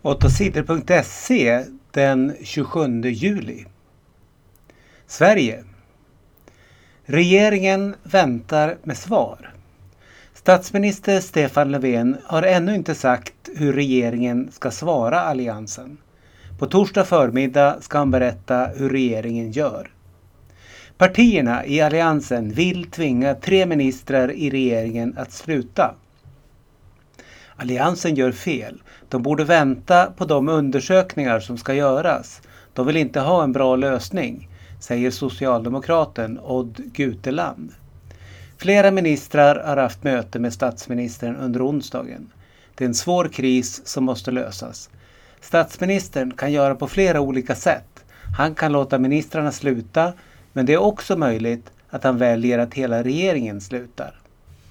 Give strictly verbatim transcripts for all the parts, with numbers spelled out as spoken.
åttasidor punkt se den tjugosjunde juli. Sverige. Regeringen väntar med svar. Statsminister Stefan Löfven har ännu inte sagt hur regeringen ska svara alliansen. På torsdag förmiddag ska han berätta hur regeringen gör. Partierna i alliansen vill tvinga tre ministrar i regeringen att sluta. Alliansen gör fel. De borde vänta på de undersökningar som ska göras. De vill inte ha en bra lösning, säger socialdemokraten Odd Guteland. Flera ministrar har haft möte med statsministern under onsdagen. Det är en svår kris som måste lösas. Statsministern kan göra på flera olika sätt. Han kan låta ministrarna sluta, men det är också möjligt att han väljer att hela regeringen slutar.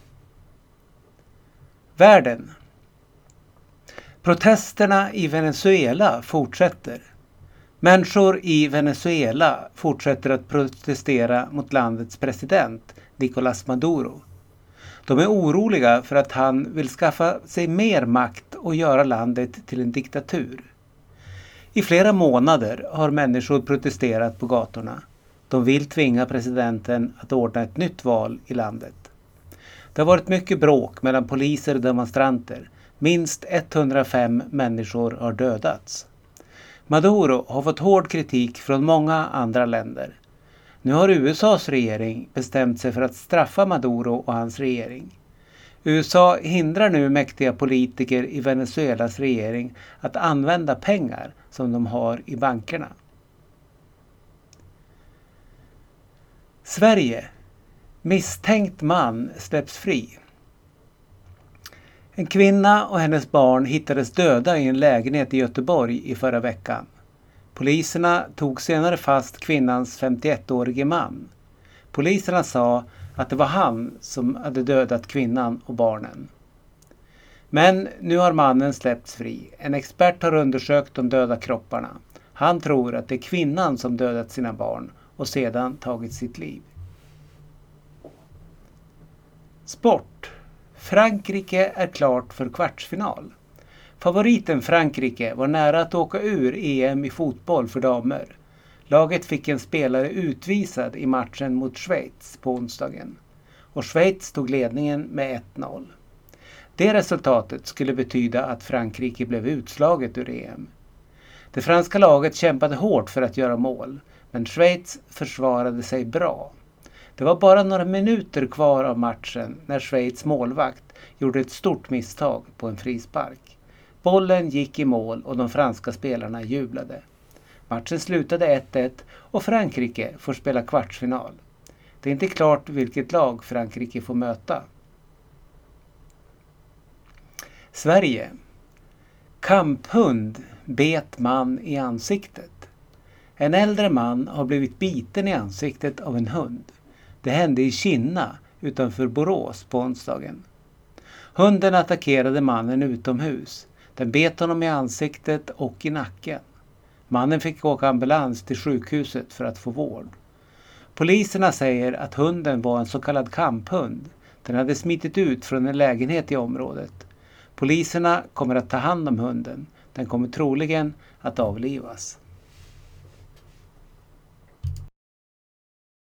Världen. Protesterna i Venezuela fortsätter. Människor i Venezuela fortsätter att protestera mot landets president, Nicolás Maduro. De är oroliga för att han vill skaffa sig mer makt och göra landet till en diktatur. I flera månader har människor protesterat på gatorna. De vill tvinga presidenten att ordna ett nytt val i landet. Det har varit mycket bråk mellan poliser och demonstranter. Minst etthundrafem människor har dödats. Maduro har fått hård kritik från många andra länder. Nu har U S A:s regering bestämt sig för att straffa Maduro och hans regering. U S A hindrar nu mäktiga politiker i Venezuelas regering att använda pengar som de har i bankerna. Sverige. Misstänkt man släpps fri. En kvinna och hennes barn hittades döda i en lägenhet i Göteborg i förra veckan. Poliserna tog senare fast kvinnans femtioettårige man. Poliserna sa att det var han som hade dödat kvinnan och barnen. Men nu har mannen släppts fri. En expert har undersökt de döda kropparna. Han tror att det är kvinnan som dödat sina barn och sedan tagit sitt liv. Sport. Frankrike är klart för kvartsfinal. Favoriten Frankrike var nära att åka ur E M i fotboll för damer. Laget fick en spelare utvisad i matchen mot Schweiz på onsdagen. Och Schweiz tog ledningen med ett noll. Det resultatet skulle betyda att Frankrike blev utslaget ur E M. Det franska laget kämpade hårt för att göra mål, men Schweiz försvarade sig bra. Det var bara några minuter kvar av matchen när Schweiz målvakt gjorde ett stort misstag på en frispark. Bollen gick i mål och de franska spelarna jublade. Matchen slutade ett ett och Frankrike får spela kvartsfinal. Det är inte klart vilket lag Frankrike får möta. Sverige. Kamphund bet man i ansiktet. En äldre man har blivit biten i ansiktet av en hund. Det hände i Kinna utanför Borås på onsdagen. Hunden attackerade mannen utomhus. Den bet honom i ansiktet och i nacken. Mannen fick åka ambulans till sjukhuset för att få vård. Poliserna säger att hunden var en så kallad kamphund. Den hade smitit ut från en lägenhet i området. Poliserna kommer att ta hand om hunden. Den kommer troligen att avlivas.